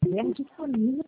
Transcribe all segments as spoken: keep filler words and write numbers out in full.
estiver disponível.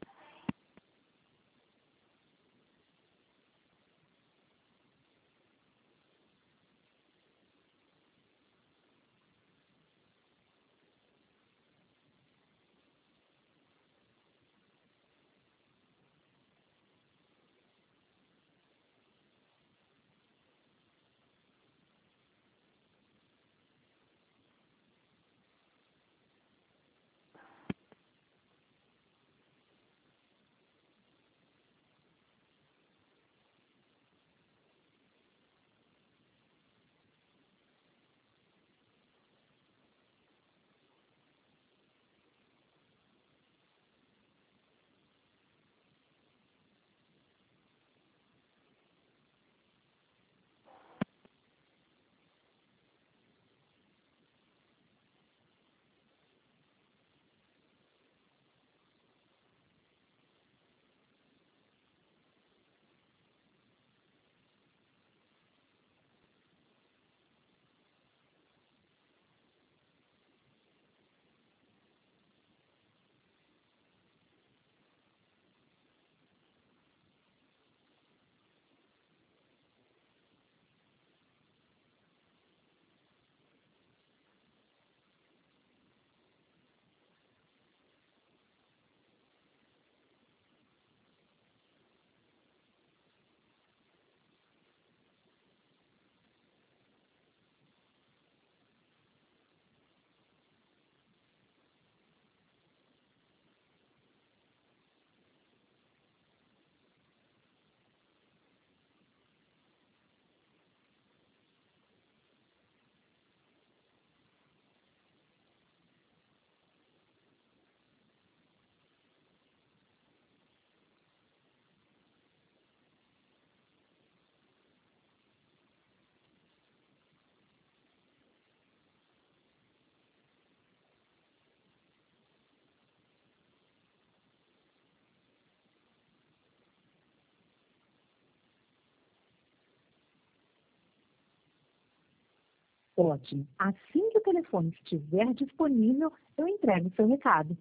Ótimo. Assim que o telefone estiver disponível, eu entrego o seu recado.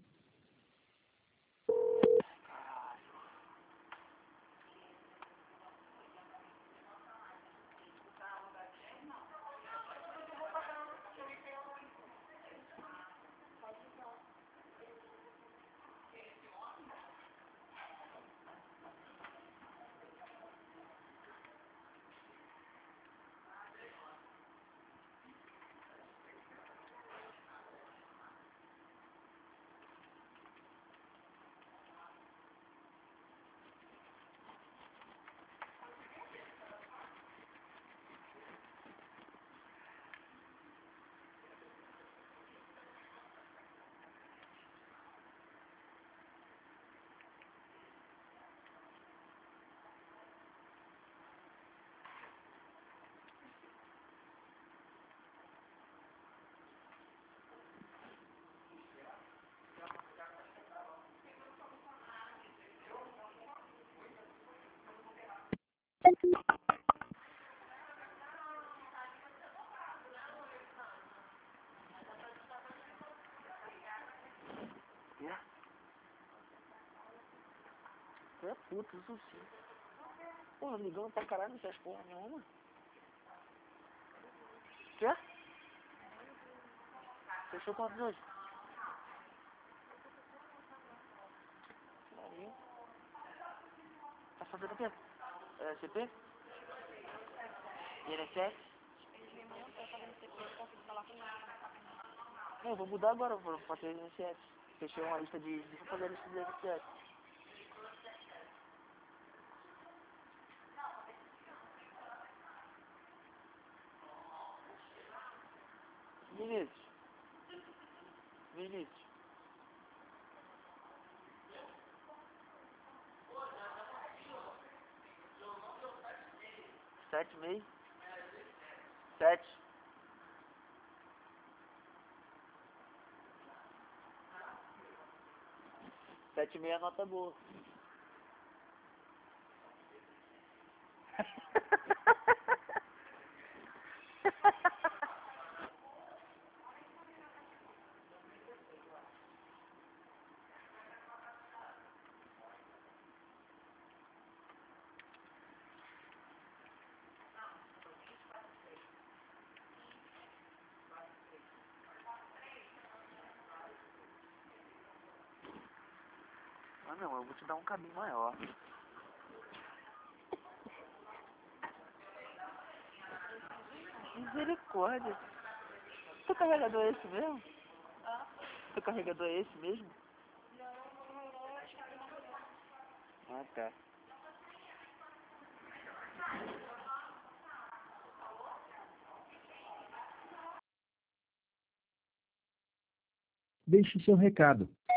É puta, isso sim. Porra, ligando pra caralho, não faz porra nenhuma. Quê? Fechou quantos hoje? Maria. Tá fazendo o quê? É, C P? I N S S? Não, eu vou mudar agora, vou fazer I N S S. Fechei uma lista de... Deixa eu fazer a lista de I N S S. Vinícius. Vinícius. Sete meio. Sete. Sete e meia nota boa. Ah, não, eu vou te dar um cabinho maior. Misericórdia. Teu carregador é esse mesmo? Teu carregador é esse mesmo? Ah, tá. Deixe seu recado.